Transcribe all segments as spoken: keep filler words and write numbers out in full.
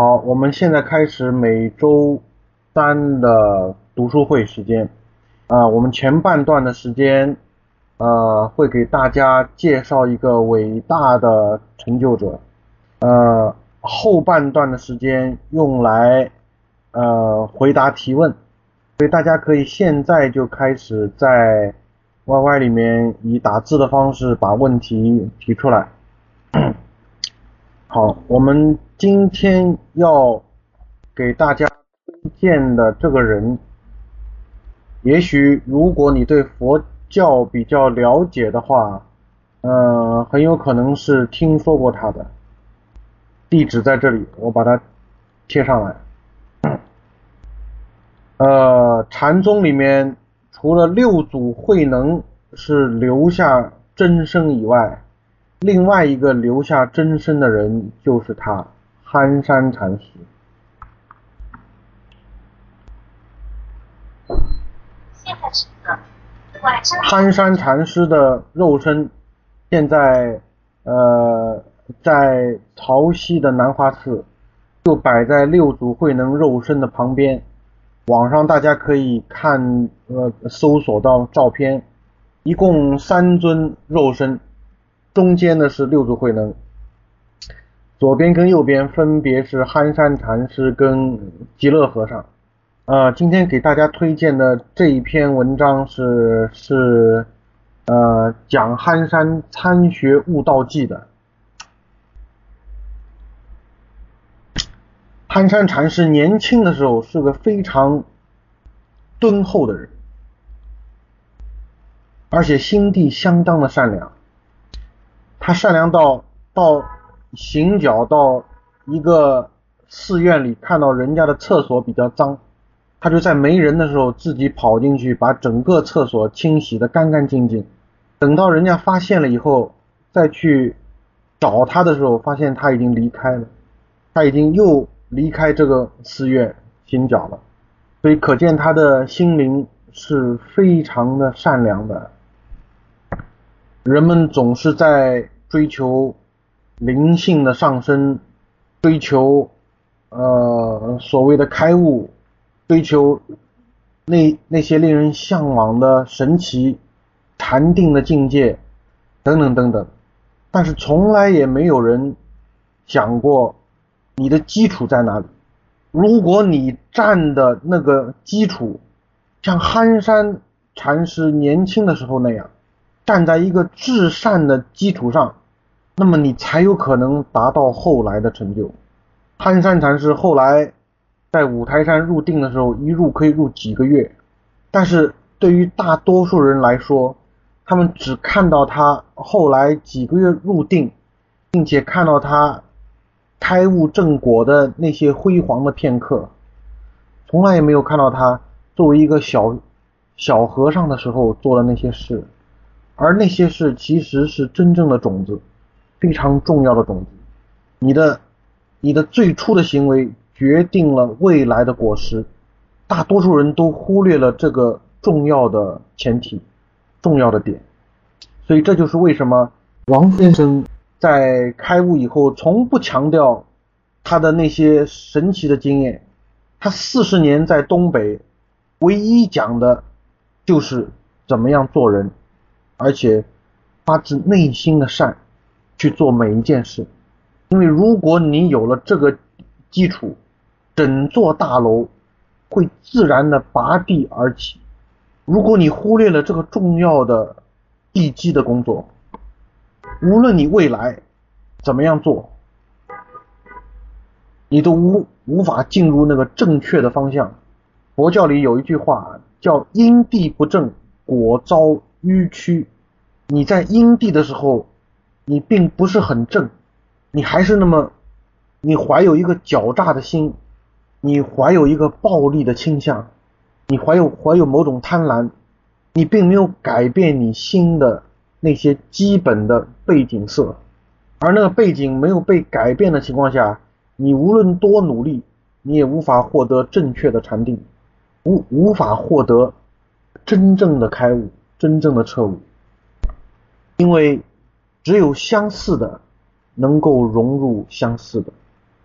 好，我们现在开始每周三的读书会时间。啊、我们前半段的时间，呃，会给大家介绍一个伟大的成就者。呃，后半段的时间用来呃回答提问，所以大家可以现在就开始在 Y Y 里面以打字的方式把问题提出来。好，我们今天要给大家推荐的这个人，也许如果你对佛教比较了解的话，呃，很有可能是听说过他的。地址在这里，我把它贴上来。呃，禅宗里面除了六祖慧能是留下真身以外，另外一个留下真身的人就是他，憨山禅师。 现在是个晚上。 憨山禅师的肉身现在呃在潮汐的南华寺，就摆在六祖慧能肉身的旁边。网上大家可以看呃搜索到照片，一共三尊肉身，中间的是六祖慧能，左边跟右边分别是憨山禅师跟极乐和尚。呃，今天给大家推荐的这一篇文章是是呃讲憨山参学悟道记的。憨山禅师年轻的时候是个非常敦厚的人，而且心地相当的善良。他善良到到行脚到一个寺院里，看到人家的厕所比较脏，他就在没人的时候自己跑进去，把整个厕所清洗得干干净净。等到人家发现了以后，再去找他的时候，发现他已经离开了，他已经又离开这个寺院行脚了。所以可见他的心灵是非常的善良的。人们总是在追求灵性的上升，追求呃所谓的开悟，追求那那些令人向往的神奇禅定的境界等等等等，但是从来也没有人想过你的基础在哪里。如果你站的那个基础像憨山禅师年轻的时候那样，站在一个至善的基础上，那么你才有可能达到后来的成就。憨山禅师后来在五台山入定的时候，一入可以入几个月，但是对于大多数人来说，他们只看到他后来几个月入定，并且看到他开悟正果的那些辉煌的片刻，从来也没有看到他作为一个小小和尚的时候做的那些事。而那些事其实是真正的种子，非常重要的种子。你的你的最初的行为决定了未来的果实，大多数人都忽略了这个重要的前提，重要的点。所以这就是为什么王先生在开悟以后从不强调他的那些神奇的经验，他四十年在东北唯一讲的就是怎么样做人，而且发自内心的善去做每一件事。因为如果你有了这个基础，整座大楼会自然的拔地而起。如果你忽略了这个重要的地基的工作，无论你未来怎么样做，你都无无法进入那个正确的方向。佛教里有一句话叫因地不正，果遭迂曲。你在因地的时候，你并不是很正，你还是那么，你怀有一个狡诈的心，你怀有一个暴力的倾向，你怀有怀有某种贪婪，你并没有改变你心的那些基本的背景色。而那个背景没有被改变的情况下，你无论多努力，你也无法获得正确的禅定，无无法获得真正的开悟，真正的彻悟。因为只有相似的能够融入相似的，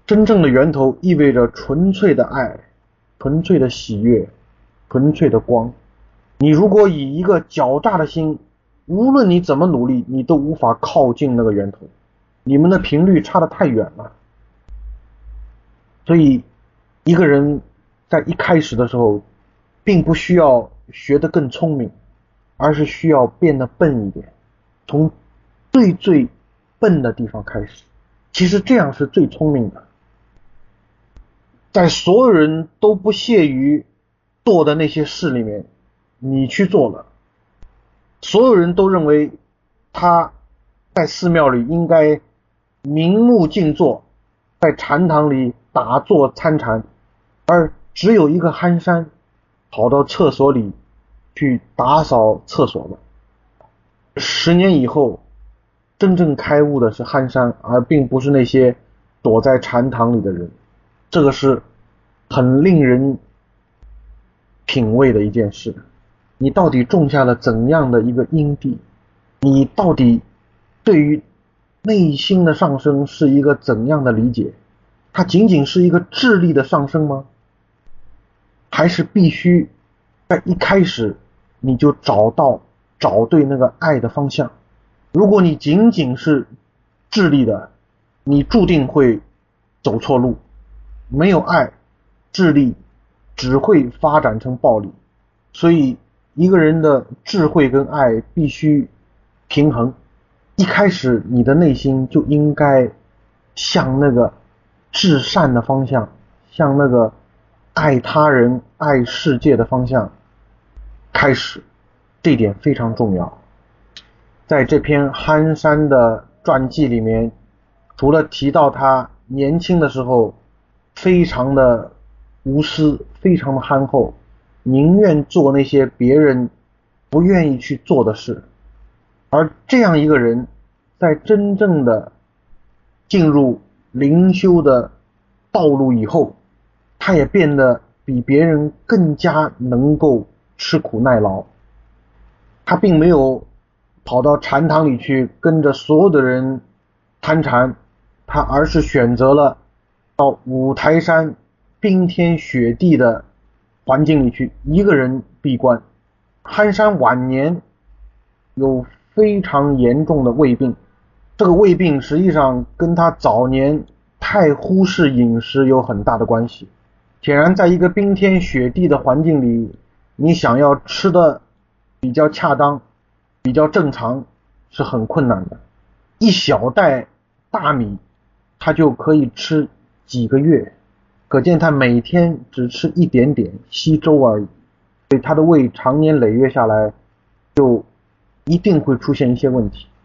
真正的源头意味着纯粹的爱，纯粹的喜悦，纯粹的光。你如果以一个狡诈的心，无论你怎么努力，你都无法靠近那个源头，你们的频率差得太远了。所以一个人在一开始的时候并不需要学得更聪明，而是需要变得笨一点，从最最笨的地方开始。其实这样是最聪明的。在所有人都不屑于做的那些事里面，你去做了，所有人都认为他在寺庙里应该明目静坐，在禅堂里打坐参禅，而只有一个憨山跑到厕所里去打扫厕所了。十年以后，真正开悟的是憨山，而并不是那些躲在禅堂里的人。这个是很令人品味的一件事。你到底种下了怎样的一个因地？你到底对于内心的上升是一个怎样的理解？它仅仅是一个智力的上升吗？还是必须在一开始你就找到找对那个爱的方向？如果你仅仅是智力的，你注定会走错路。没有爱，智力只会发展成暴力。所以一个人的智慧跟爱必须平衡。一开始你的内心就应该向那个至善的方向，向那个爱他人爱世界的方向开始，这点非常重要。在这篇憨山的传记里面，除了提到他年轻的时候非常的无私，非常的憨厚，宁愿做那些别人不愿意去做的事，而这样一个人在真正的进入灵修的道路以后，他也变得比别人更加能够吃苦耐劳。他并没有跑到禅堂里去跟着所有的人参禅，他而是选择了到五台山冰天雪地的环境里去一个人闭关。憨山晚年有非常严重的胃病，这个胃病实际上跟他早年太忽视饮食有很大的关系。显然在一个冰天雪地的环境里，你想要吃的比较恰当比较正常是很困难的。一小袋大米他就可以吃几个月，可见他每天只吃一点点稀粥而已，所以他的胃长年累月下来就一定会出现一些问题。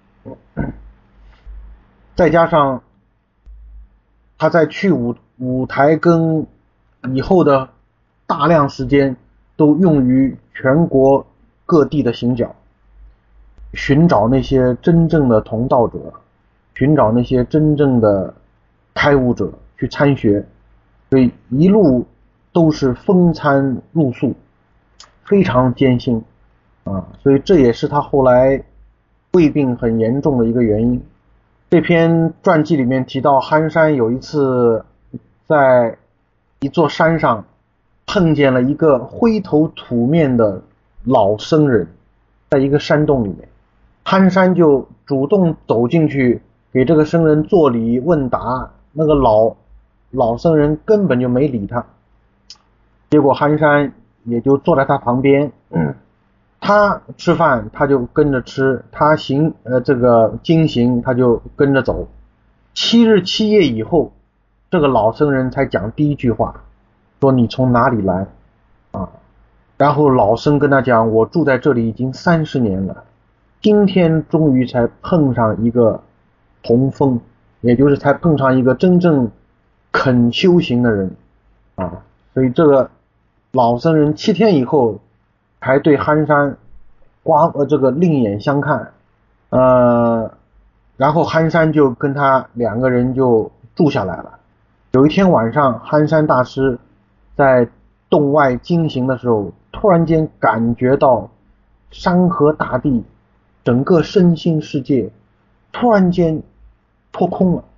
再加上他在去五五台跟以后的大量时间都用于全国各地的行脚，寻找那些真正的同道者，寻找那些真正的开悟者去参学，所以一路都是风餐露宿，非常艰辛啊！所以这也是他后来胃病很严重的一个原因。这篇传记里面提到，憨山有一次在一座山上碰见了一个灰头土面的老僧人，在一个山洞里面，憨山就主动走进去给这个僧人做礼问答，那个老老僧人根本就没理他，结果憨山也就坐在他旁边，嗯，他吃饭他就跟着吃，他行呃这个经行他就跟着走。七日七夜以后，这个老僧人才讲第一句话，说你从哪里来啊？然后老僧跟他讲，我住在这里已经三十年了，今天终于才碰上一个同风，也就是才碰上一个真正肯修行的人啊。所以这个老僧人七天以后还对憨山刮呃这个另眼相看，呃，然后憨山就跟他两个人就住下来了。有一天晚上，憨山大师在洞外经行的时候，突然间感觉到山河大地整个身心世界突然间脱空了，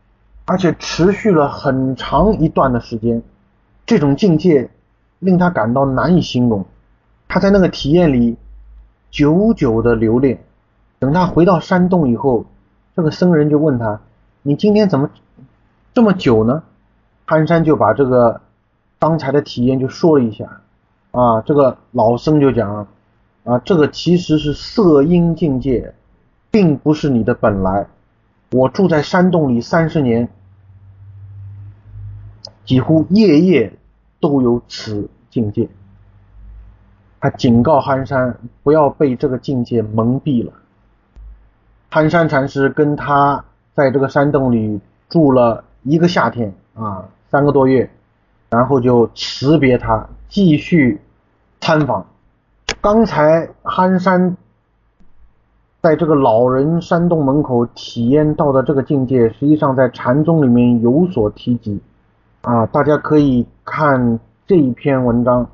而且持续了很长一段的时间。这种境界令他感到难以形容，他在那个体验里久久的留恋。等他回到山洞以后，这个僧人就问他，你今天怎么这么久呢？憨山就把这个刚才的体验就说了一下啊，这个老僧就讲啊，这个其实是色音境界，并不是你的本来。我住在山洞里三十年，几乎夜夜都有此境界。他警告憨山不要被这个境界蒙蔽了。憨山禅师跟他在这个山洞里住了一个夏天啊，三个多月，然后就辞别他，继续参访。刚才憨山在这个老人山洞门口体验到的这个境界，实际上在禅宗里面有所提及啊，大家可以看这一篇文章。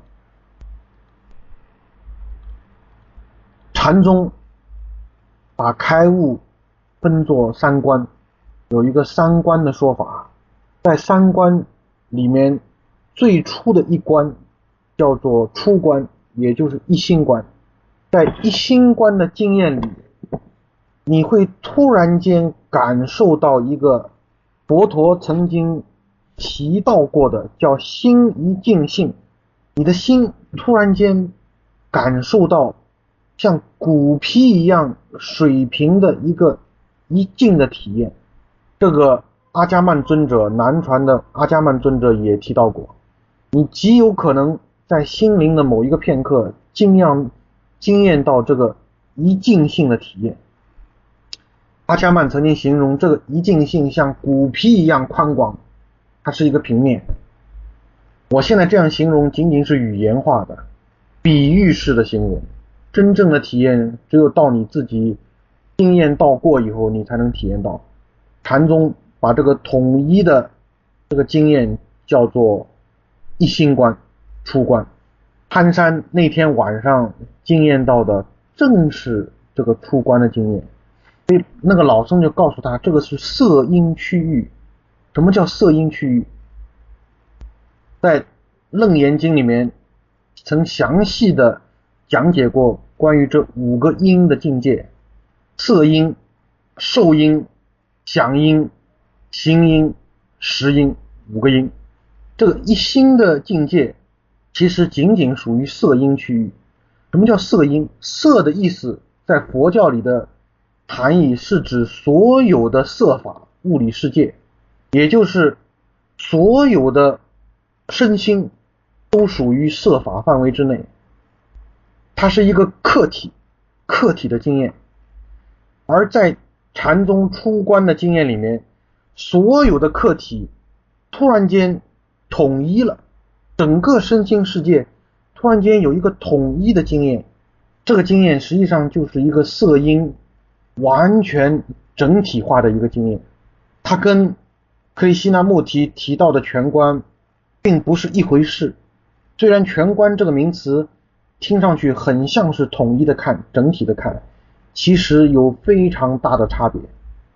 禅宗把开悟分作三观，有一个三观的说法。在三观里面，最初的一观叫做初观，也就是一心观。在一心观的经验里，你会突然间感受到一个佛陀曾经提到过的叫心一境性，你的心突然间感受到像骨皮一样水平的一个一境的体验。这个阿伽曼尊者，南传的阿伽曼尊者也提到过，你极有可能在心灵的某一个片刻经验经验到这个一境性的体验。阿伽曼曾经形容这个一境性像骨皮一样宽广，它是一个平面。我现在这样形容仅仅是语言化的比喻式的形容，真正的体验只有到你自己经验到过以后你才能体验到。禅宗把这个统一的这个经验叫做一心观、初观。憨山那天晚上经验到的正是这个初观的经验，所以那个老僧就告诉他，这个是色音区域。什么叫色音区域？在楞严经里面曾详细的讲解过关于这五个音的境界：色音、受音、想音、行音、识音，五个音。这个一心的境界其实仅仅属于色音区域。什么叫色音？色的意思在佛教里的含义是指所有的色法物理世界，也就是所有的身心都属于色法范围之内。它是一个客体，客体的经验。而在禅宗初观的经验里面，所有的客体突然间统一了，整个身心世界突然间有一个统一的经验。这个经验实际上就是一个色音完全整体化的一个经验。它跟克里希那穆提提到的全观并不是一回事。虽然全观这个名词听上去很像是统一的看，整体的看，其实有非常大的差别。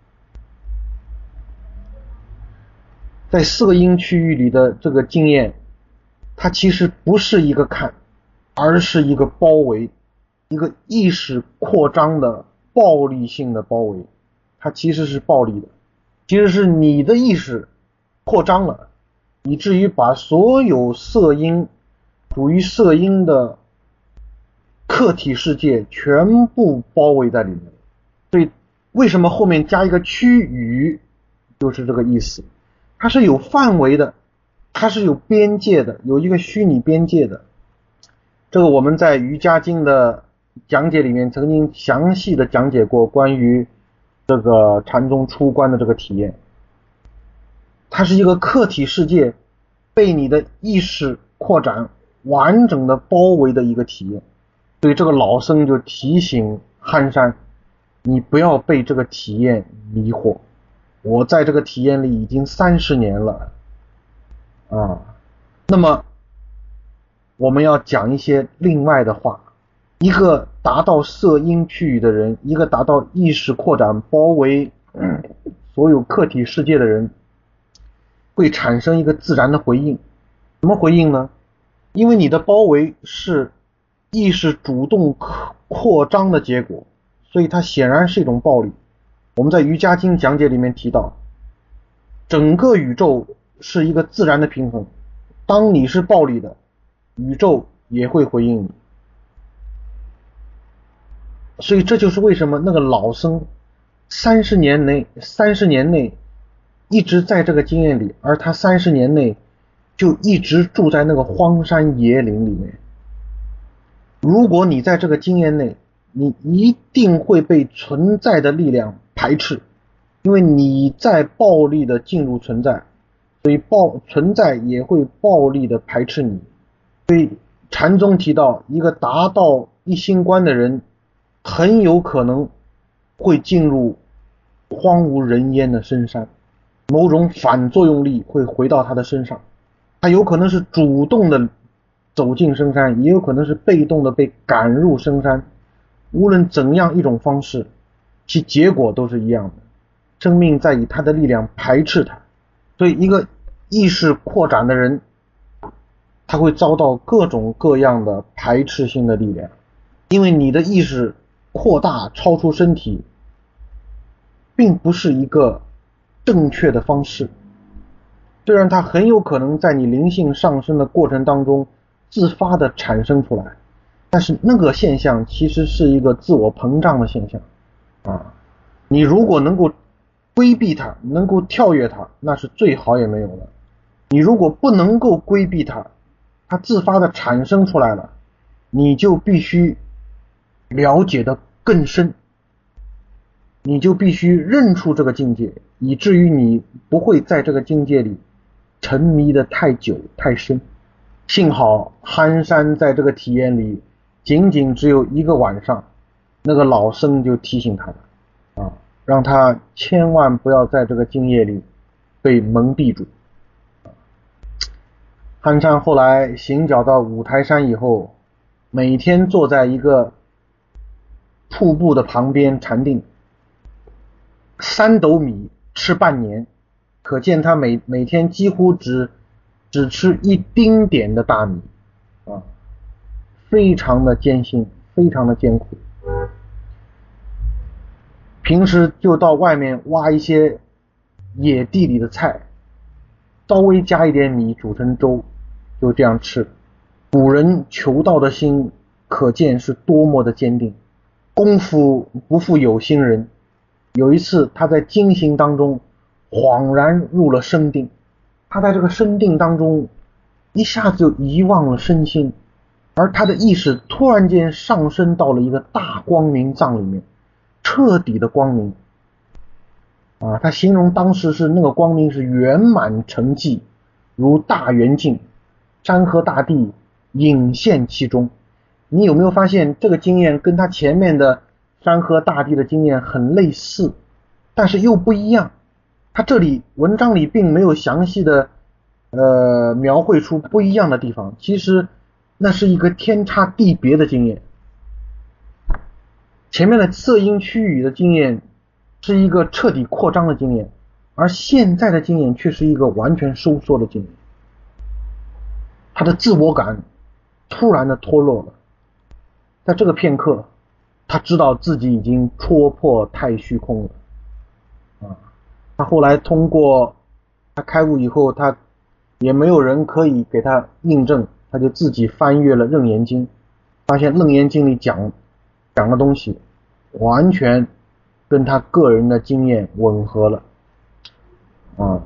在色音区域里的这个经验，它其实不是一个看，而是一个包围，一个意识扩张的暴力性的包围。它其实是暴力的，其实是你的意识扩张了，以至于把所有色音属于色音的客体世界全部包围在里面。所以为什么后面加一个区域，就是这个意思。它是有范围的，它是有边界的，有一个虚拟边界的。这个我们在瑜伽经的讲解里面曾经详细的讲解过关于这个禅宗初观的这个体验。它是一个客体世界被你的意识扩展完整的包围的一个体验。所以这个老僧就提醒憨山，你不要被这个体验迷惑。我在这个体验里已经三十年了啊。那么我们要讲一些另外的话。一个达到色音区域的人，一个达到意识扩展包围、嗯、所有客体世界的人， 会产生一个自然的回应。什么回应呢？因为你的包围是意识主动扩张的结果，所以它显然是一种暴力。我们在瑜伽经讲解里面提到，整个宇宙是一个自然的平衡，当你是暴力的，宇宙也会回应你。所以这就是为什么那个老僧三十年内三十年内一直在这个经验里，而他三十年内就一直住在那个荒山野岭里面。如果你在这个经验内，你一定会被存在的力量排斥，因为你在暴力的进入存在，所以暴存在也会暴力的排斥你。所以禅宗提到，一个达到一心观的人很有可能会进入荒无人烟的深山，某种反作用力会回到他的身上，他有可能是主动的走进深山，也有可能是被动的被赶入深山。无论怎样一种方式，其结果都是一样的，生命在以他的力量排斥他。所以一个意识扩展的人，他会遭到各种各样的排斥性的力量，因为你的意识扩大超出身体并不是一个正确的方式，虽然它很有可能在你灵性上升的过程当中自发的产生出来，但是那个现象其实是一个自我膨胀的现象啊！你如果能够规避它，能够跳跃它，那是最好也没有了。你如果不能够规避它，它自发的产生出来了，你就必须了解的更深，你就必须认出这个境界，以至于你不会在这个境界里沉迷的太久太深。幸好憨山在这个体验里仅仅只有一个晚上，那个老僧就提醒他了啊，让他千万不要在这个境界里被蒙蔽住。憨山后来行脚到五台山以后，每天坐在一个瀑布的旁边禅定，三斗米吃半年，可见他每每天几乎只只吃一丁点的大米啊，非常的艰辛，非常的艰苦。平时就到外面挖一些野地里的菜，稍微加一点米煮成粥，就这样吃。古人求道的心可见是多么的坚定，功夫不负有心人。有一次他在经行当中恍然入了深定，他在这个深定当中一下子就遗忘了身心，而他的意识突然间上升到了一个大光明藏里面，彻底的光明啊！他形容当时是那个光明是圆满成寂，如大圆镜，山河大地隐现其中。你有没有发现这个经验跟他前面的山河大地的经验很类似，但是又不一样？他这里文章里并没有详细的呃描绘出不一样的地方，其实那是一个天差地别的经验。前面的色音区域的经验是一个彻底扩张的经验，而现在的经验却是一个完全收缩的经验。他的自我感突然的脱落了，在这个片刻他知道自己已经戳破太虚空了啊！他后来通过他开悟以后，他也没有人可以给他印证，他就自己翻阅了楞严经，发现楞严经里讲讲的东西完全跟他个人的经验吻合了啊！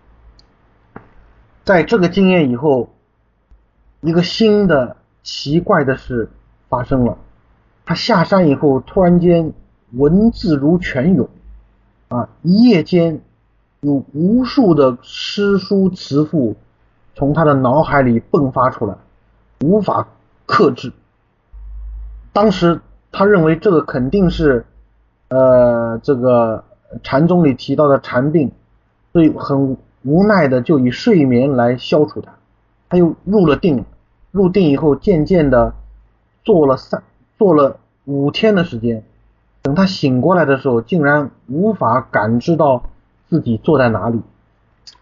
在这个经验以后，一个新的奇怪的事发生了。他下山以后，突然间文字如泉涌啊，一夜间有无数的诗书词赋从他的脑海里迸发出来，无法克制。当时他认为这个肯定是呃这个禅宗里提到的禅病，所以很无奈的就以睡眠来消除它。他又入了定，入定以后渐渐的做了三做了五天的时间，等他醒过来的时候，竟然无法感知到自己坐在哪里。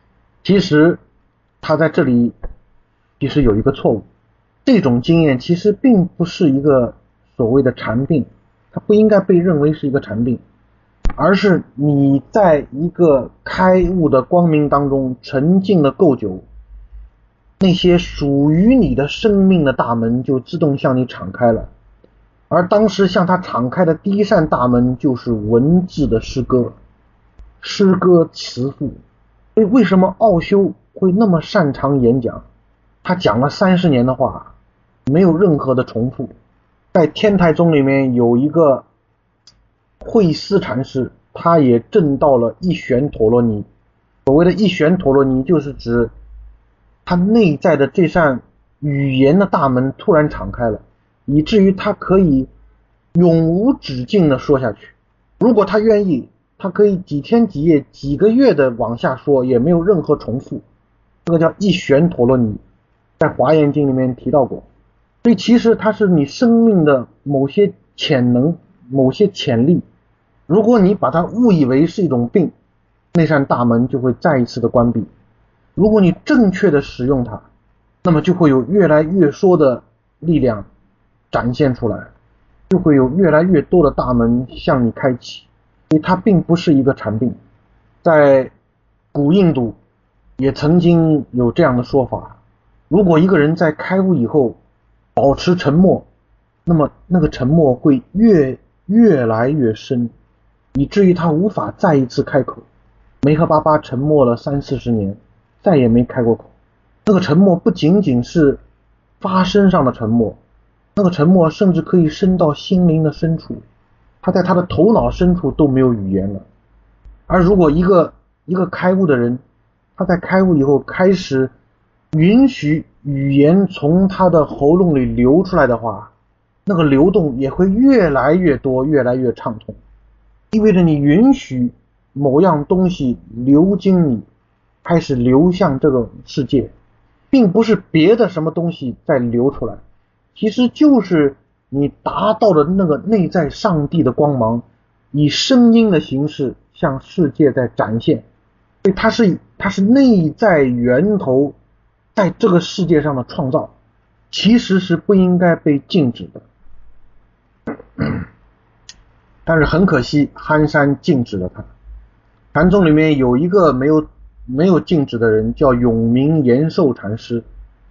其实他在这里其实有一个错误，这种经验其实并不是一个所谓的禅病，它不应该被认为是一个禅病，而是你在一个开悟的光明当中沉浸了够久，那些属于你的生命的大门就自动向你敞开了。而当时向他敞开的第一扇大门就是文字的诗歌，诗歌词赋。所以为什么奥修会那么擅长演讲？他讲了三十年的话，没有任何的重复。在天台宗里面有一个慧思禅师，他也证到了一旋陀罗尼。所谓的一旋陀罗尼，就是指他内在的这扇语言的大门突然敞开了，以至于他可以永无止境的说下去。如果他愿意，他可以几天几夜几个月的往下说，也没有任何重复。这个叫一旋陀罗尼，在华严经里面提到过。所以其实它是你生命的某些潜能，某些潜力，如果你把它误以为是一种病，那扇大门就会再一次的关闭。如果你正确的使用它，那么就会有越来越说的力量展现出来，就会有越来越多的大门向你开启。所以它并不是一个禅病。在古印度也曾经有这样的说法，如果一个人在开悟以后保持沉默，那么那个沉默会越越来越深，以至于他无法再一次开口。梅赫巴巴沉默了三四十年，再也没开过口。那个沉默不仅仅是发声上的沉默，那个沉默甚至可以伸到心灵的深处，他在他的头脑深处都没有语言了。而如果一个一个开悟的人，他在开悟以后开始允许语言从他的喉咙里流出来的话，那个流动也会越来越多，越来越畅通。意味着你允许某样东西流经你，开始流向这个世界，并不是别的什么东西在流出来，其实就是你达到的那个内在上帝的光芒，以声音的形式向世界在展现。所以它是它是内在源头在这个世界上的创造，其实是不应该被禁止的。但是很可惜，憨山禁止了它。禅宗里面有一个没有没有禁止的人，叫永明延寿禅师。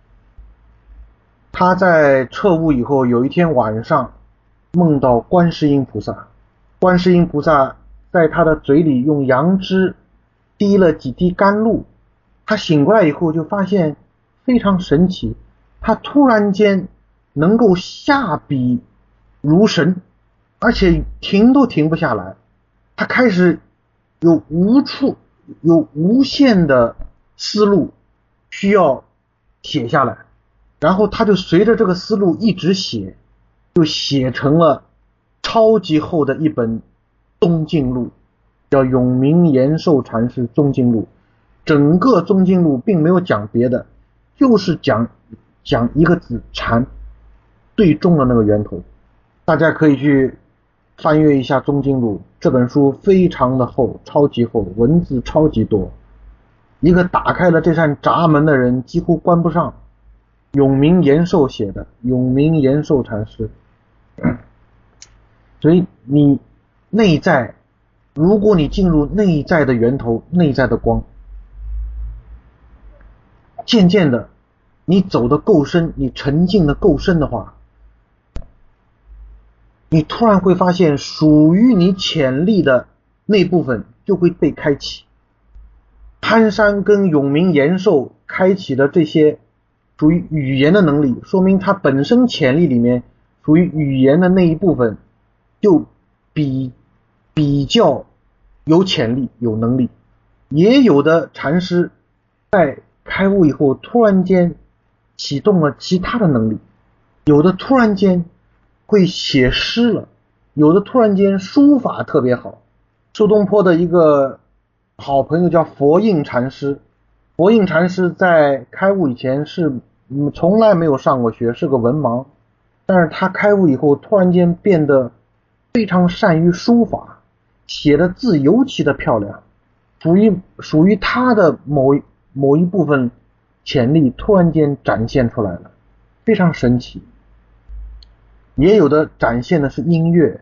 他在彻悟以后，有一天晚上梦到观世音菩萨，观世音菩萨在他的嘴里用杨枝滴了几滴甘露。他醒过来以后就发现非常神奇，他突然间能够下笔如神，而且停都停不下来。他开始有无处有无限的思路需要写下来，然后他就随着这个思路一直写，就写成了超级厚的一本宗经录，叫永明延寿禅师宗经录。整个宗经录并没有讲别的，就是讲讲一个字禅，最终的那个源头。大家可以去翻阅一下宗经录，这本书非常的厚，超级厚，文字超级多，一个打开了这扇闸门的人几乎关不上。永明延寿写的，永明延寿禅师。所以你内在，如果你进入内在的源头，内在的光，渐渐的你走得够深，你沉浸得够深的话，你突然会发现属于你潜力的那部分就会被开启。潘山跟永明延寿开启的这些属于语言的能力，说明他本身潜力里面属于语言的那一部分就比比较有潜力有能力。也有的禅师在开悟以后突然间启动了其他的能力，有的突然间会写诗了，有的突然间书法特别好。苏东坡的一个好朋友叫佛印禅师，佛印禅师在开悟以前是嗯从来没有上过学，是个文盲，但是他开悟以后突然间变得非常善于书法，写的字尤其的漂亮，属于属于他的某某一部分潜力突然间展现出来了，非常神奇。也有的展现的是音乐，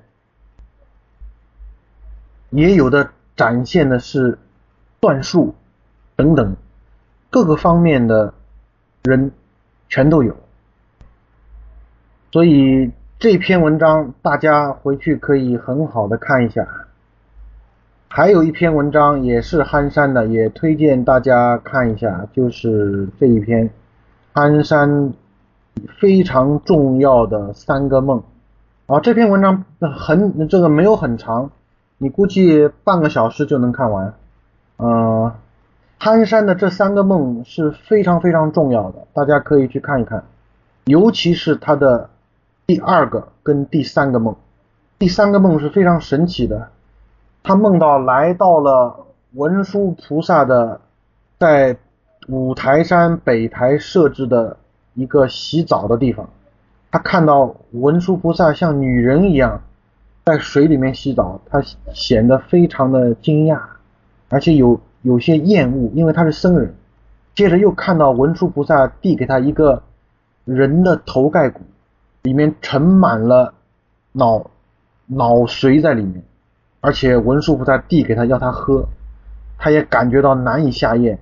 也有的展现的是算术等等，各个方面的人全都有。所以这篇文章大家回去可以很好的看一下。还有一篇文章也是憨山的，也推荐大家看一下，就是这一篇憨山非常重要的三个梦。啊，这篇文章很这个没有很长，你估计半个小时就能看完。呃，憨山的这三个梦是非常非常重要的，大家可以去看一看，尤其是他的第二个跟第三个梦。第三个梦是非常神奇的，他梦到来到了文殊菩萨的在五台山北台设置的一个洗澡的地方，他看到文殊菩萨像女人一样在水里面洗澡，他显得非常的惊讶，而且有有些厌恶，因为他是僧人。接着又看到文殊菩萨递给他一个人的头盖骨，里面盛满了脑脑髓在里面，而且文殊菩萨递给他要他喝，他也感觉到难以下咽。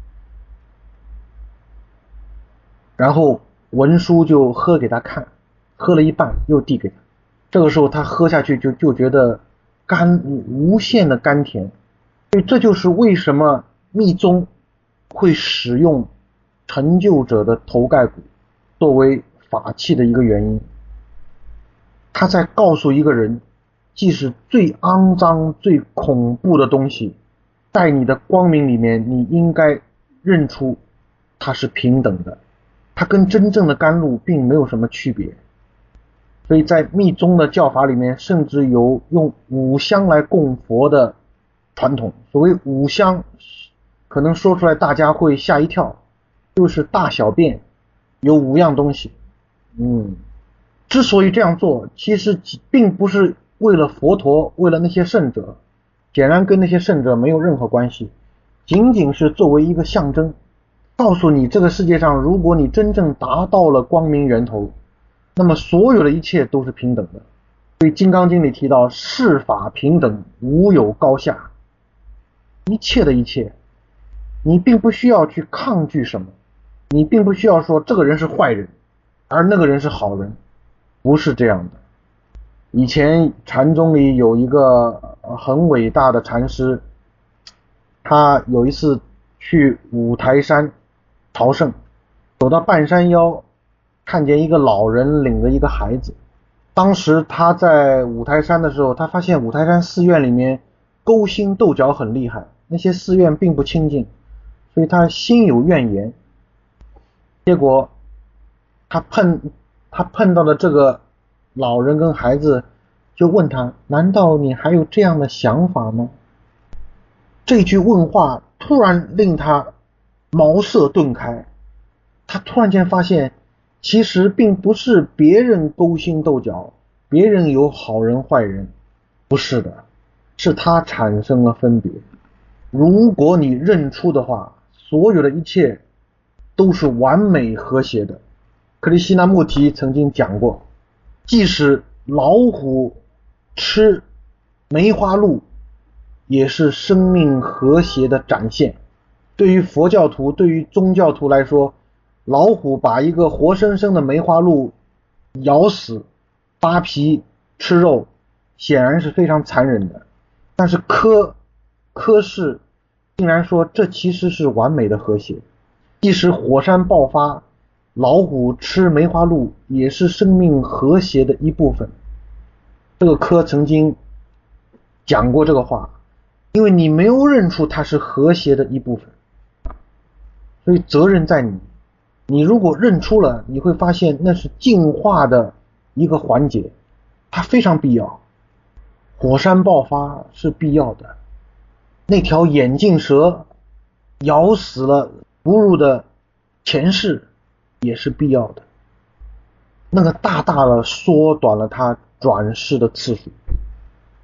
然后文殊就喝给他看，喝了一半又递给他，这个时候他喝下去就就觉得甘无限的甘甜。所以这就是为什么密宗会使用成就者的头盖骨作为法器的一个原因。他在告诉一个人，即使最肮脏最恐怖的东西，在你的光明里面你应该认出它是平等的，它跟真正的甘露并没有什么区别。所以在密宗的教法里面甚至有用五香来供佛的传统。所谓五香可能说出来大家会吓一跳，就是大小便有五样东西。嗯，之所以这样做，其实并不是为了佛陀，为了那些圣者，显然跟那些圣者没有任何关系，仅仅是作为一个象征，告诉你这个世界上如果你真正达到了光明源头，那么所有的一切都是平等的。所以《金刚经》里提到世法平等，无有高下，一切的一切你并不需要去抗拒什么，你并不需要说这个人是坏人而那个人是好人，不是这样的。以前禅宗里有一个很伟大的禅师，他有一次去五台山朝圣，走到半山腰，看见一个老人领着一个孩子。当时他在五台山的时候，他发现五台山寺院里面勾心斗角很厉害，那些寺院并不清净，所以他心有怨言。结果他碰他碰到的这个老人跟孩子，就问他，难道你还有这样的想法吗？这句问话突然令他茅塞顿开，他突然间发现其实并不是别人勾心斗角，别人有好人坏人，不是的，是他产生了分别。如果你认出的话，所有的一切都是完美和谐的。克里希那穆提曾经讲过，即使老虎吃梅花鹿也是生命和谐的展现。对于佛教徒，对于宗教徒来说，老虎把一个活生生的梅花鹿咬死扒皮吃肉，显然是非常残忍的。但是科科氏竟然说这其实是完美的和谐。即使火山爆发，老虎吃梅花鹿也是生命和谐的一部分。这个科曾经讲过这个话，因为你没有认出它是和谐的一部分，所以责任在你。你如果认出了，你会发现那是进化的一个环节，它非常必要。火山爆发是必要的，那条眼镜蛇咬死了哺乳的前世也是必要的，那个大大的缩短了它转世的次数。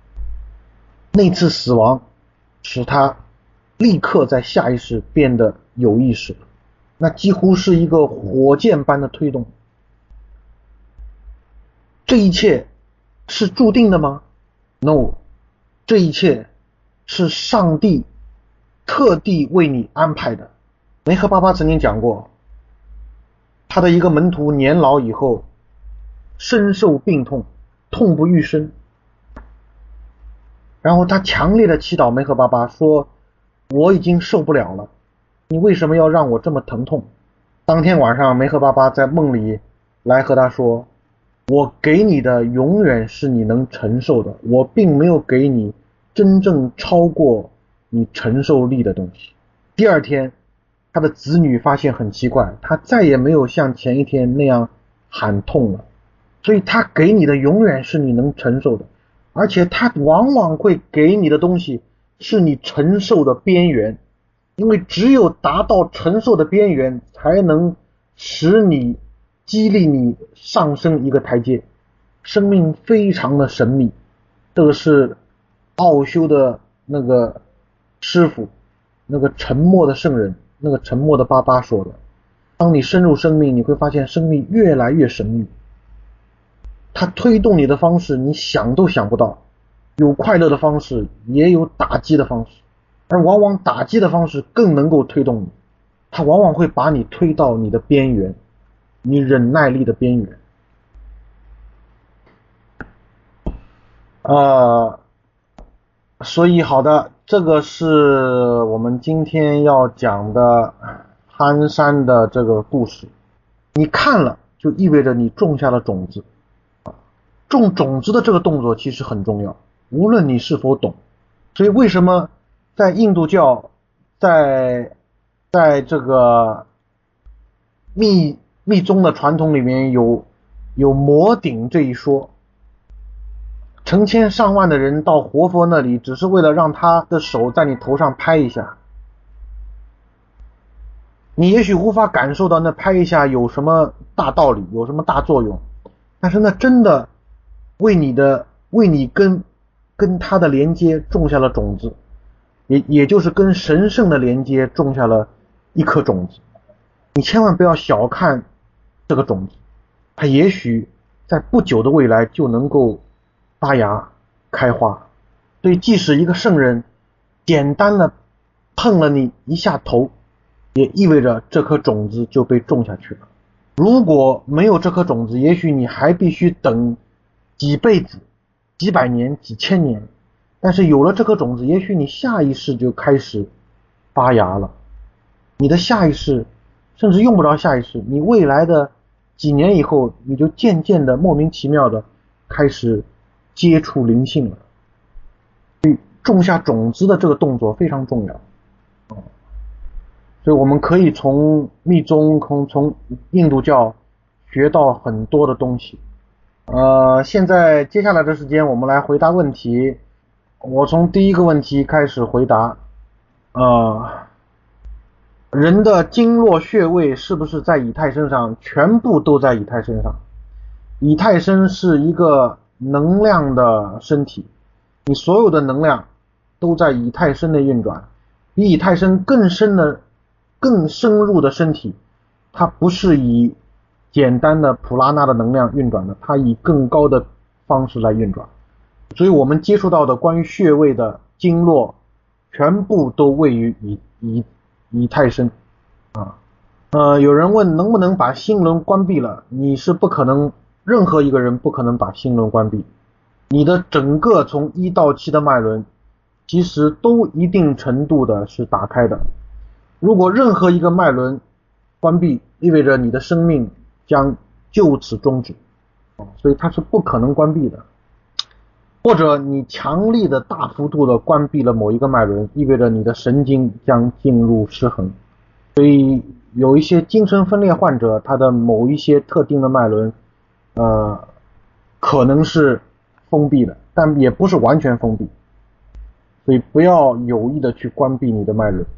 那次死亡使他立刻在下一世变得有意识了，那几乎是一个火箭般的推动。这一切是注定的吗？ No， 这一切是上帝特地为你安排的。梅赫巴巴曾经讲过，他的一个门徒年老以后深受病痛，痛不欲生，然后他强烈的祈祷梅赫巴巴说，我已经受不了了，你为什么要让我这么疼痛？当天晚上梅赫巴巴在梦里来和他说，我给你的永远是你能承受的，我并没有给你真正超过你承受力的东西。第二天他的子女发现很奇怪，他再也没有像前一天那样喊痛了，所以他给你的永远是你能承受的，而且他往往会给你的东西是你承受的边缘，因为只有达到承受的边缘，才能使你激励你上升一个台阶。生命非常的神秘，这个是奥修的那个师傅，那个沉默的圣人，那个沉默的巴巴说的，当你深入生命，你会发现生命越来越神秘，它推动你的方式你想都想不到，有快乐的方式，也有打击的方式，而往往打击的方式更能够推动你，它往往会把你推到你的边缘，你忍耐力的边缘。呃，所以好的，这个是我们今天要讲的憨山的这个故事。你看了就意味着你种下了种子，种种子的这个动作其实很重要，无论你是否懂。所以为什么在印度教，在在这个密密宗的传统里面有有摩顶这一说，成千上万的人到活佛那里，只是为了让他的手在你头上拍一下。你也许无法感受到那拍一下有什么大道理，有什么大作用，但是那真的为你的为你跟跟他的连接种下了种子，也也就是跟神圣的连接种下了一颗种子。你千万不要小看这个种子，它也许在不久的未来就能够发芽开花。所以即使一个圣人简单的碰了你一下头，也意味着这颗种子就被种下去了。如果没有这颗种子，也许你还必须等几辈子、几百年、几千年，但是有了这颗种子，也许你下一世就开始发芽了。你的下一世甚至用不着下一世，你未来的几年以后，你就渐渐的莫名其妙的开始接触灵性了。所以种下种子的这个动作非常重要。所以我们可以从密宗从从印度教学到很多的东西。呃，现在接下来的时间我们来回答问题。我从第一个问题开始回答。呃，人的经络穴位是不是在以太身上？全部都在以太身上。以太身是一个能量的身体，你所有的能量都在以太身内运转。比以太身更深的更深入的身体，它不是以简单的普拉纳的能量运转的，它以更高的方式来运转。所以我们接触到的关于穴位的经络全部都位于以以以太身啊。呃，有人问能不能把心轮关闭了？你是不可能，任何一个人不可能把心轮关闭。你的整个从一到七的脉轮其实都一定程度的是打开的。如果任何一个脉轮关闭，意味着你的生命将就此终止，所以它是不可能关闭的。或者你强力的大幅度的关闭了某一个脉轮，意味着你的神经将进入失衡。所以有一些精神分裂患者，他的某一些特定的脉轮呃，可能是封闭的，但也不是完全封闭。所以不要有意的去关闭你的脉轮。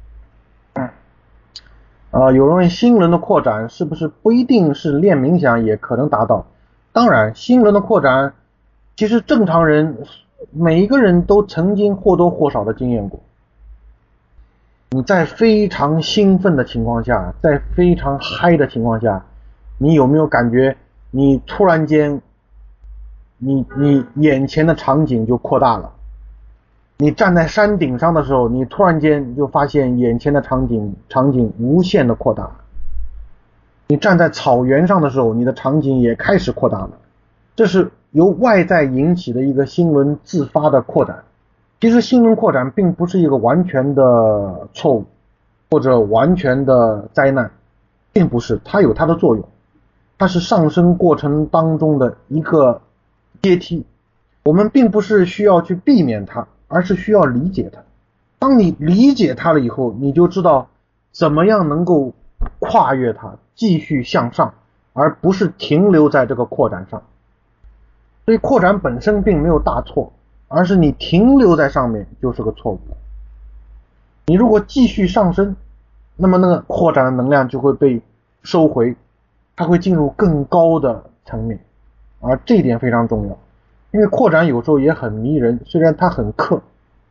呃，有人问心轮的扩展是不是不一定是练冥想也可能达到？当然，心轮的扩展其实正常人每一个人都曾经或多或少的经验过。 你在非常兴奋的情况下，在非常嗨的情况下，你有没有感觉你突然间你你眼前的场景就扩大了？你站在山顶上的时候，你突然间就发现眼前的场景场景无限的扩大。你站在草原上的时候，你的场景也开始扩大了。这是由外在引起的一个心轮自发的扩展。其实心轮扩展并不是一个完全的错误或者完全的灾难，并不是，它有它的作用，它是上升过程当中的一个阶梯。我们并不是需要去避免它，而是需要理解它。当你理解它了以后，你就知道怎么样能够跨越它，继续向上，而不是停留在这个扩展上。所以扩展本身并没有大错，而是你停留在上面就是个错误。你如果继续上升，那么那个扩展的能量就会被收回，它会进入更高的层面，而这一点非常重要。因为扩展有时候也很迷人，虽然它很克。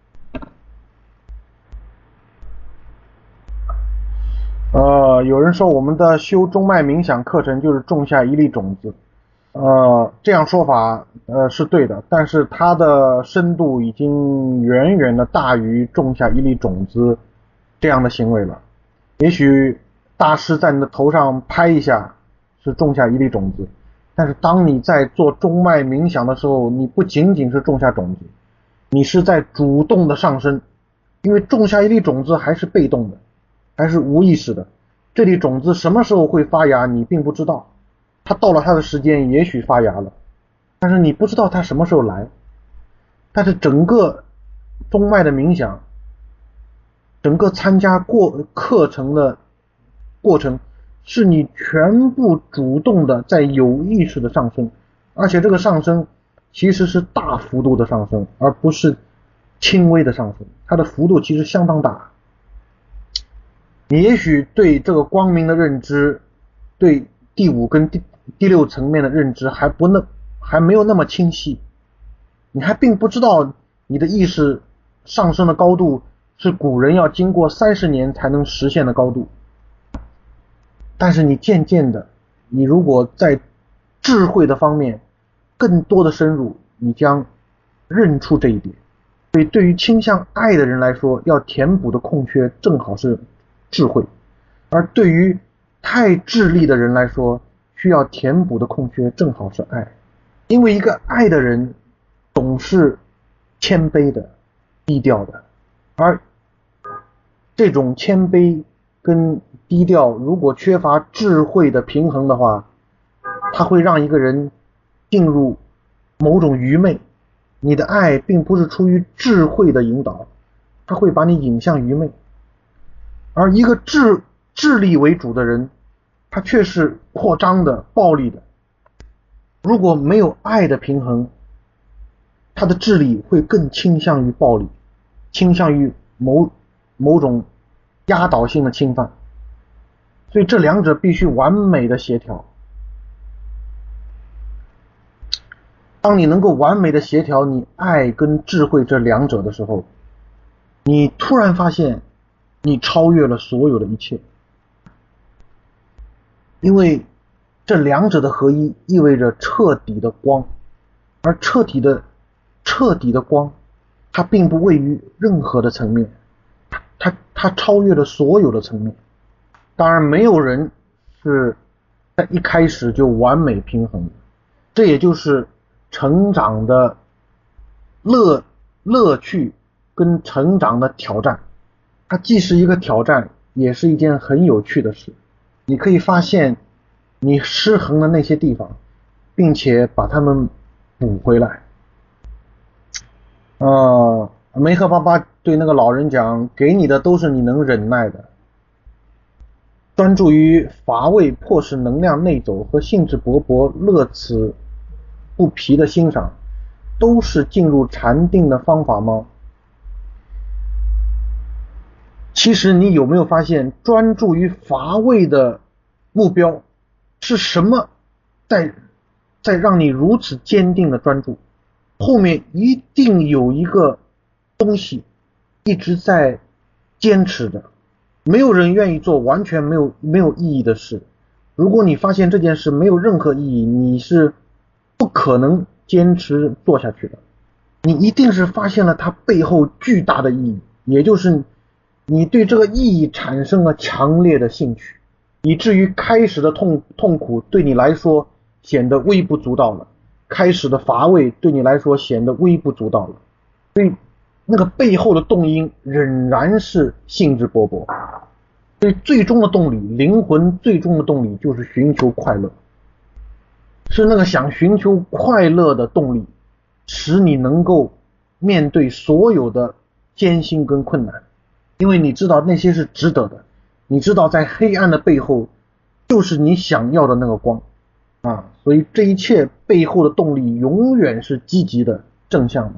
呃，有人说我们的修中脉冥想课程就是种下一粒种子，呃，这样说法呃是对的，但是它的深度已经远远的大于种下一粒种子这样的行为了。也许大师在你的头上拍一下是种下一粒种子，但是当你在做中脉冥想的时候，你不仅仅是种下种子，你是在主动的上升。因为种下一粒种子还是被动的，还是无意识的，这粒种子什么时候会发芽你并不知道，它到了它的时间也许发芽了，但是你不知道它什么时候来。但是整个中脉的冥想，整个参加过课程的过程，是你全部主动的在有意识的上升，而且这个上升其实是大幅度的上升，而不是轻微的上升，它的幅度其实相当大。你也许对这个光明的认知，对第五跟第第六层面的认知还不那还没有那么清晰，你还并不知道你的意识上升的高度是古人要经过三十年才能实现的高度。但是你渐渐的，你如果在智慧的方面更多的深入，你将认出这一点。所以对于倾向爱的人来说，要填补的空缺正好是智慧，而对于太智力的人来说，需要填补的空缺正好是爱。因为一个爱的人总是谦卑的、低调的，而这种谦卑跟低调如果缺乏智慧的平衡的话，它会让一个人进入某种愚昧。你的爱并不是出于智慧的引导，它会把你引向愚昧。而一个智智力为主的人，他却是扩张的、暴力的。如果没有爱的平衡，他的智力会更倾向于暴力，倾向于某某种压倒性的侵犯。所以这两者必须完美的协调。当你能够完美的协调你爱跟智慧这两者的时候，你突然发现你超越了所有的一切。因为这两者的合一意味着彻底的光，而彻底的彻底的光，它并不位于任何的层面，它它超越了所有的层面。当然没有人是在一开始就完美平衡的，这也就是成长的乐乐趣跟成长的挑战。它既是一个挑战，也是一件很有趣的事。你可以发现你失衡的那些地方，并且把它们补回来。呃，梅赫爸爸对那个老人讲，给你的都是你能忍耐的。专注于乏味迫使能量内走和兴致勃勃乐此不疲的欣赏，都是进入禅定的方法吗？其实你有没有发现，专注于乏味的目标是什么在在让你如此坚定的专注？后面一定有一个东西一直在坚持着。没有人愿意做完全没有没有意义的事。如果你发现这件事没有任何意义，你是不可能坚持做下去的。你一定是发现了它背后巨大的意义，也就是你对这个意义产生了强烈的兴趣，以至于开始的痛痛苦对你来说显得微不足道了，开始的乏味对你来说显得微不足道了。所以那个背后的动因仍然是兴致勃勃。所以最终的动力，灵魂最终的动力就是寻求快乐，是那个想寻求快乐的动力，使你能够面对所有的艰辛跟困难，因为你知道那些是值得的，你知道在黑暗的背后就是你想要的那个光啊，所以这一切背后的动力永远是积极的、正向的。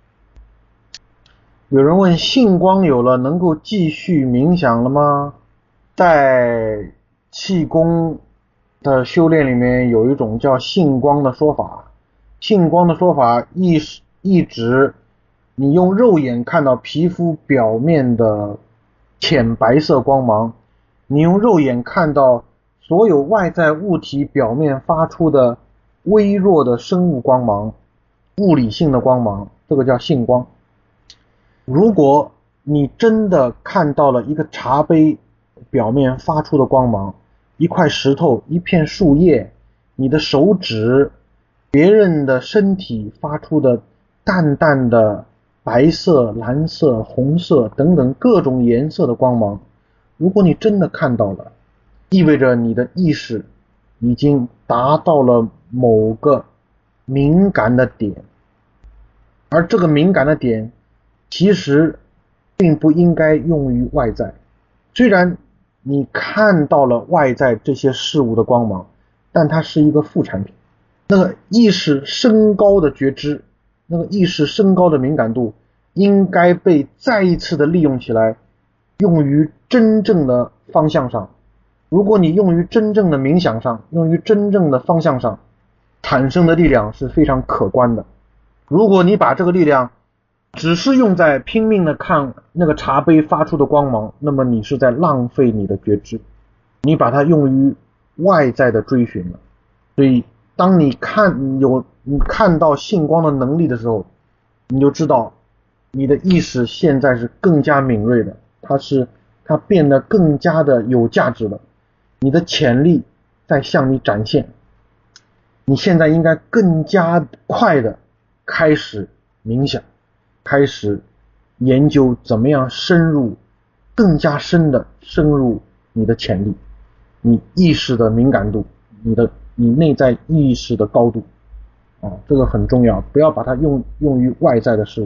有人问，性光有了能够继续冥想了吗？在气功的修炼里面有一种叫性光的说法，性光的说法意意指你用肉眼看到皮肤表面的浅白色光芒，你用肉眼看到所有外在物体表面发出的微弱的生物光芒，物理性的光芒，这个叫性光。如果你真的看到了一个茶杯表面发出的光芒，一块石头，一片树叶，你的手指，别人的身体发出的淡淡的白色、蓝色、红色等等各种颜色的光芒，如果你真的看到了，意味着你的意识已经达到了某个敏感的点，而这个敏感的点其实并不应该用于外在。虽然你看到了外在这些事物的光芒，但它是一个副产品。那个意识升高的觉知，那个意识升高的敏感度应该被再一次的利用起来，用于真正的方向上。如果你用于真正的冥想上，用于真正的方向上，产生的力量是非常可观的。如果你把这个力量只是用在拼命的看那个茶杯发出的光芒，那么你是在浪费你的觉知，你把它用于外在的追寻了。所以当你看有你看到性光的能力的时候，你就知道你的意识现在是更加敏锐的，它是它变得更加的有价值了，你的潜力在向你展现。你现在应该更加快的开始冥想，开始研究怎么样深入更加深的深入你的潜力，你意识的敏感度，你的你内在意识的高度啊，这个很重要，不要把它用用于外在的事。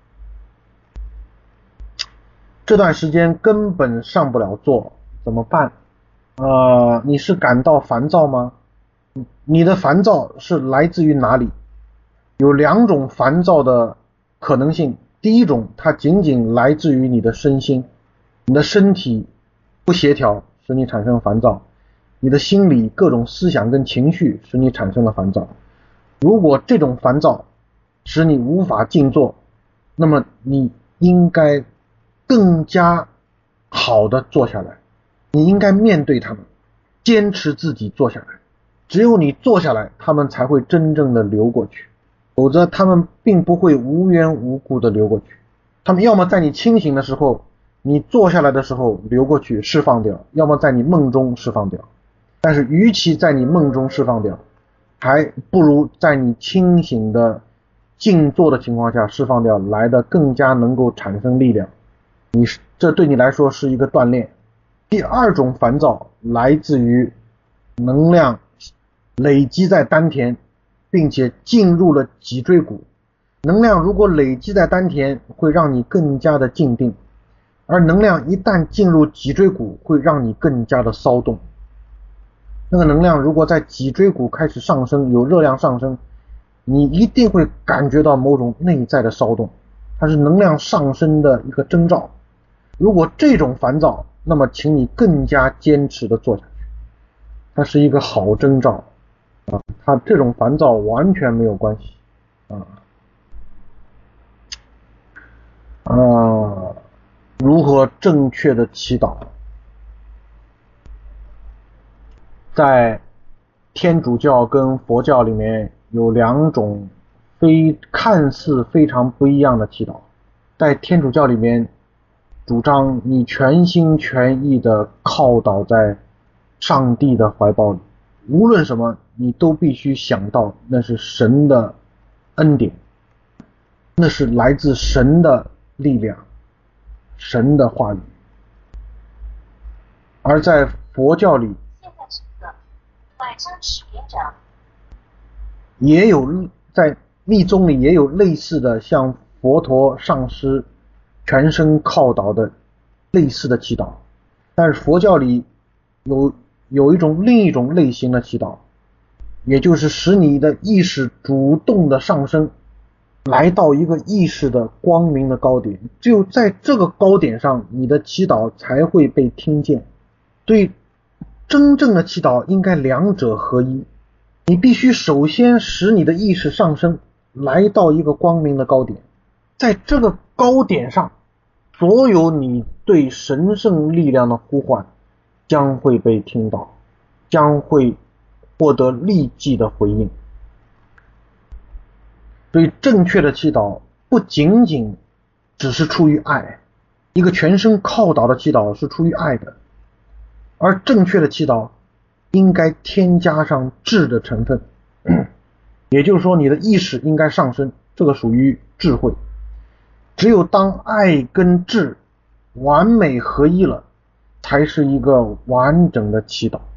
这段时间根本上不了座，怎么办？呃，你是感到烦躁吗？你的烦躁是来自于哪里？有两种烦躁的可能性。第一种，它仅仅来自于你的身心，你的身体不协调使你产生烦躁，你的心理各种思想跟情绪使你产生了烦躁。如果这种烦躁使你无法静坐，那么你应该更加好的坐下来，你应该面对他们，坚持自己坐下来。只有你坐下来，他们才会真正的流过去，否则他们并不会无缘无故的流过去。他们要么在你清醒的时候，你坐下来的时候流过去释放掉，要么在你梦中释放掉。但是与其在你梦中释放掉，还不如在你清醒的静坐的情况下释放掉，来的更加能够产生力量。你这对你来说是一个锻炼。第二种烦躁来自于能量累积在丹田，并且进入了脊椎骨。能量如果累积在丹田，会让你更加的静定，而能量一旦进入脊椎骨，会让你更加的骚动。那个能量如果在脊椎骨开始上升，有热量上升，你一定会感觉到某种内在的骚动，它是能量上升的一个征兆。如果这种烦躁，那么请你更加坚持的做下去，它是一个好征兆啊，它这种烦躁完全没有关系啊。啊， 如何正确的祈祷。在天主教跟佛教里面有两种非看似非常不一样的祈祷。在天主教里面主张你全心全意的靠倒在上帝的怀抱里，无论什么你都必须想到那是神的恩典，那是来自神的力量，神的话语。而在佛教里现在是个晚上十点整， 也有在密宗里也有类似的向佛陀上师全身靠倒的类似的祈祷，但是佛教里有有一种另一种类型的祈祷，也就是使你的意识主动的上升，来到一个意识的光明的高点，只有在这个高点上，你的祈祷才会被听见。所以真正的祈祷应该两者合一，你必须首先使你的意识上升，来到一个光明的高点，在这个高点上，所有你对神圣力量的呼唤将会被听到，将会获得立即的回应。所以正确的祈祷不仅仅只是出于爱，一个全身靠倒的祈祷是出于爱的，而正确的祈祷应该添加上智的成分，也就是说你的意识应该上升，这个属于智慧。只有当爱跟智完美合一了，才是一个完整的祈祷。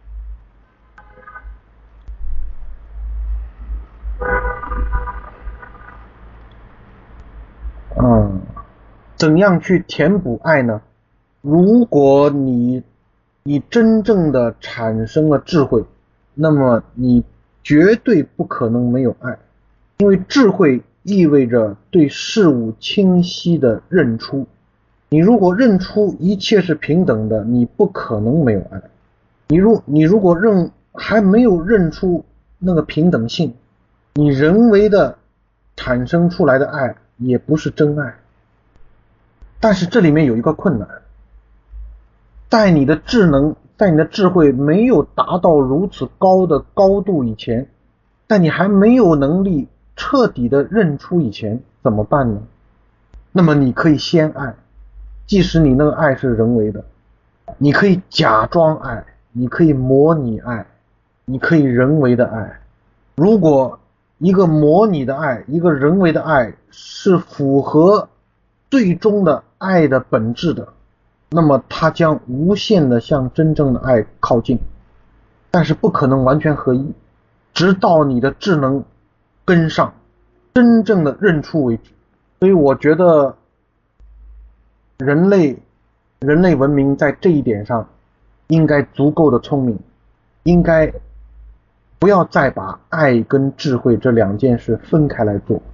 嗯，怎样去填补爱呢？如果你你真正的产生了智慧，那么你绝对不可能没有爱，因为智慧意味着对事物清晰的认出。你如果认出一切是平等的，你不可能没有爱。你如你如果认还没有认出那个平等性，你人为的产生出来的爱也不是真爱。但是这里面有一个困难，在你的智能在你的智慧没有达到如此高的高度以前，在你还没有能力彻底的认出以前，怎么办呢？那么你可以先爱，即使你那个爱是人为的，你可以假装爱，你可以模拟爱，你可以人为的爱。如果一个模拟的爱，一个人为的爱是符合最终的爱的本质的，那么它将无限的向真正的爱靠近，但是不可能完全合一，直到你的智能跟上，真正的认出为止。所以我觉得人类人类文明在这一点上应该足够的聪明，应该不要再把爱跟智慧这两件事分开来做，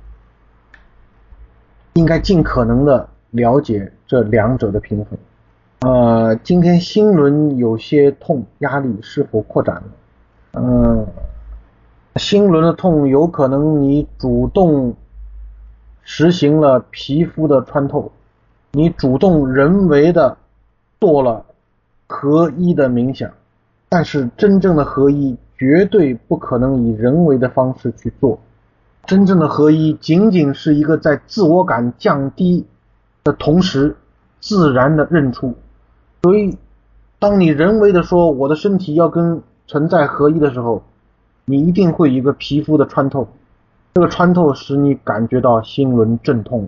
应该尽可能的了解这两者的平衡。呃，今天心轮有些痛，压力是否扩展了？嗯、呃，心轮的痛有可能你主动实行了皮肤的穿透，你主动人为的做了合一的冥想，但是真正的合一绝对不可能以人为的方式去做。真正的合一仅仅是一个在自我感降低的同时自然的认出。所以当你人为的说我的身体要跟存在合一的时候，你一定会有一个皮肤的穿透，这个穿透使你感觉到心轮阵痛。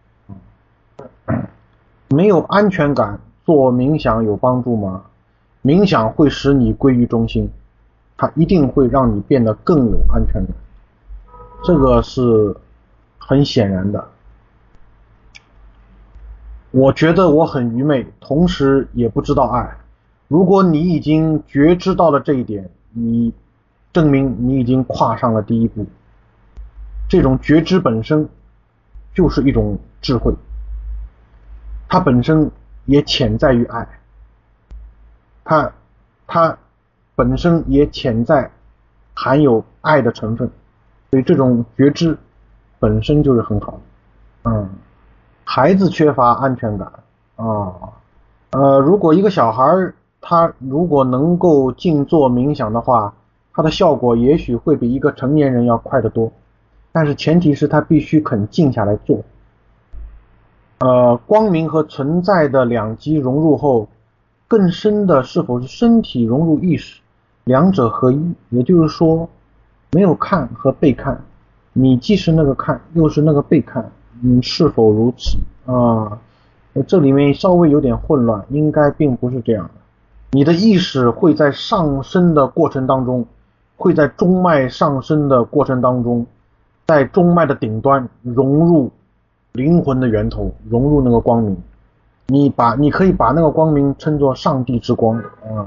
没有安全感做冥想有帮助吗？冥想会使你归于中心，它一定会让你变得更有安全感，这个是很显然的。我觉得我很愚昧，同时也不知道爱。如果你已经觉知到了这一点，你证明你已经跨上了第一步。这种觉知本身就是一种智慧，它本身也潜在于爱，它它本身也潜在含有爱的成分，所以这种觉知本身就是很好的。嗯，孩子缺乏安全感， 啊。呃，如果一个小孩他如果能够静坐冥想的话，他的效果也许会比一个成年人要快得多，但是前提是他必须肯静下来做。呃，光明和存在的两极融入后，更深的是否是身体融入意识，两者合一，也就是说没有看和被看，你既是那个看又是那个被看，你是否如此啊？这里面稍微有点混乱，应该并不是这样的。你的意识会在上升的过程当中，会在中脉上升的过程当中，在中脉的顶端融入灵魂的源头，融入那个光明。你把你可以把那个光明称作上帝之光啊。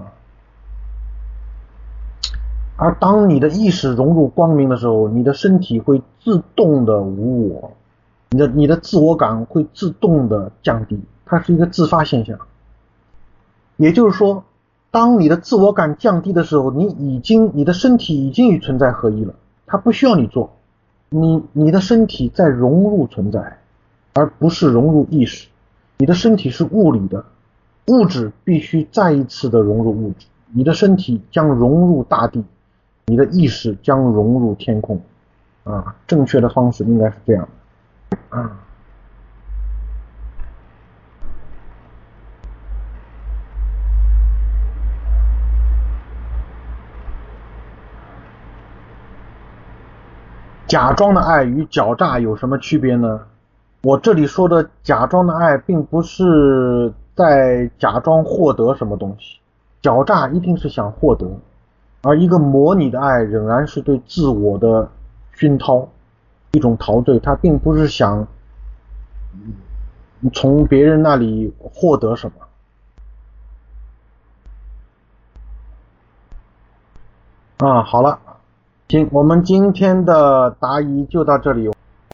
而当你的意识融入光明的时候，你的身体会自动的无我，你的你的自我感会自动的降低，它是一个自发现象。也就是说，当你的自我感降低的时候，你已经你的身体已经与存在合一了，它不需要你做，你你的身体在融入存在，而不是融入意识。你的身体是物理的，物质必须再一次的融入物质，你的身体将融入大地，你的意识将融入天空啊，正确的方式应该是这样的啊。假装的爱与狡诈有什么区别呢？我这里说的假装的爱并不是在假装获得什么东西，狡诈一定是想获得，而一个模拟的爱仍然是对自我的熏陶，一种陶醉，它并不是想从别人那里获得什么。啊，好了，行，我们今天的答疑就到这里。